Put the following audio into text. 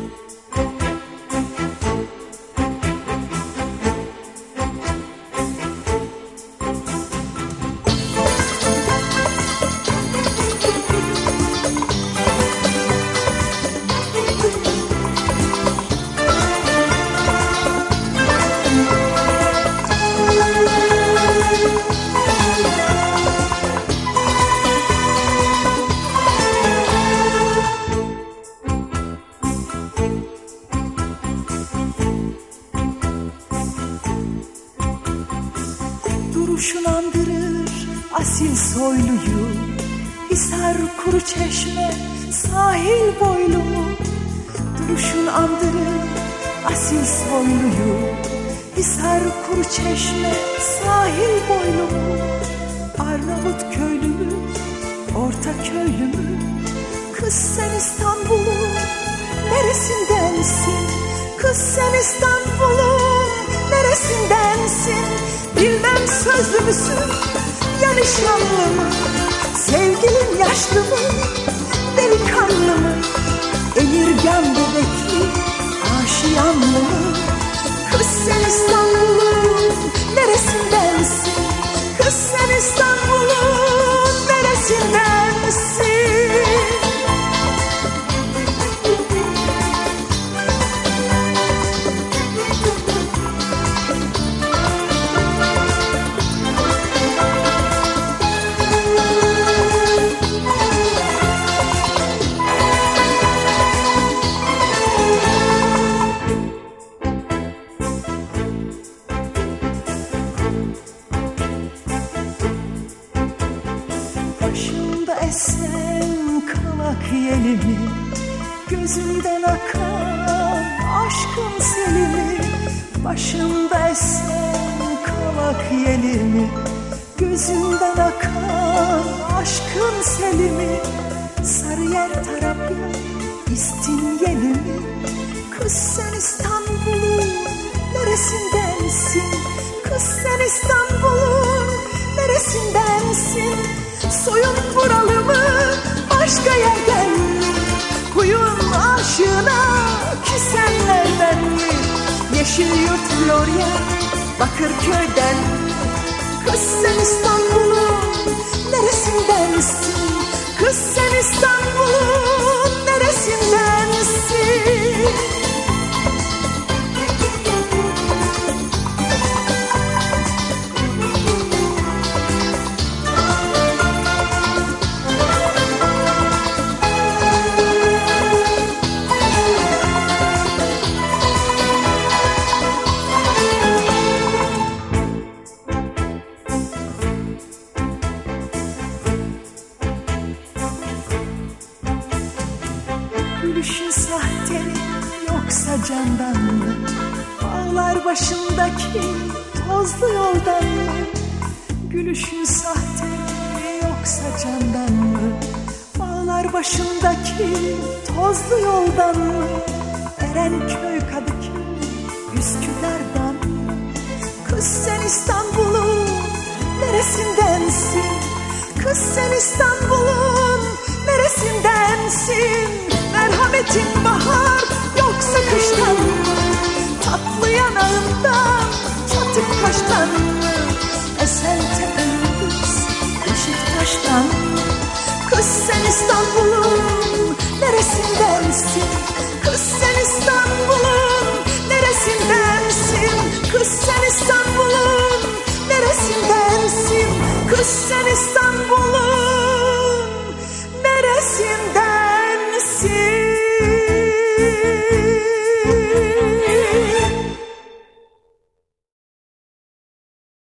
Duruşun andırır asil soyluyu, Hisar kuru çeşme sahil boylumu. Duruşun andırır asil soyluyu, Hisar kuru çeşme sahil boylumu. Arnavut köylü mü, orta köylü mü? Kız sen İstanbul'un neresindensin? Kız sen İstanbul'un neresindensin? Bilmem sözlü müsün ya nişanlı mı? Sevgilin yaşlı mı, delikanlı mı? Emirgan bebekli, aşiyanlı mı? Kız sen İstanbul'un neresindensin? Kız sen İstanbul'un neresindensin? Başımda esen kavak yelimi, gözümden akan aşkın selimi. Başımda esen kavak yelimi, gözümden akan aşkın selimi. Sarıyer Tarabya İstinyeli mi? Kız sen İstanbul'un neresindensin? Kız sen İstanbul'un neresindensin? Soyun buralı mı, başka yerden mi? Huyun aşığına küsenlerden mi? Yeşilyurt Florya Bakırköy'den mi? Kız sen İstanbul'un neresindensin? Kız sen İstanbul'un neresindensin? Gülüşün sahte mi yoksa candan mı? Bağlar başındaki tozlu yoldan mı? Gülüşün sahte mi yoksa candan mı? Bağlar başındaki tozlu yoldan mı? Erenköy, Kadıköy, Üsküdar'dan mı? Kız sen İstanbul'un neresindensin? Kız sen İstanbul'un neresindensin? Merhametin bahar